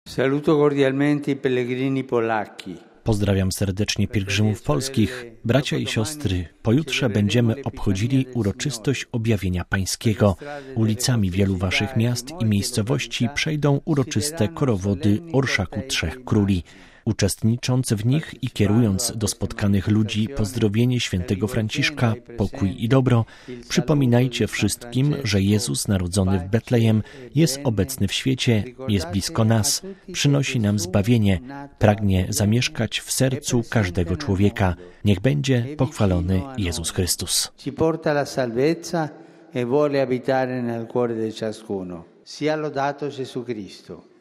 Saluto cordialmente i pellegrini polacchi. Pozdrawiam serdecznie pielgrzymów polskich. Bracia i siostry, pojutrze będziemy obchodzili uroczystość Objawienia Pańskiego. Ulicami wielu waszych miast i miejscowości przejdą uroczyste korowody Orszaku Trzech Króli. Uczestnicząc w nich i kierując do spotkanych ludzi pozdrowienie świętego Franciszka, pokój i dobro, przypominajcie wszystkim, że Jezus narodzony w Betlejem jest obecny w świecie, jest blisko nas, przynosi nam zbawienie, pragnie zamieszkać w sercu każdego człowieka. Niech będzie pochwalony Jezus Chrystus. Ci porta la salvezza e vuole abitare nel cuore di ciascuno. Sia lodato Gesù Cristo.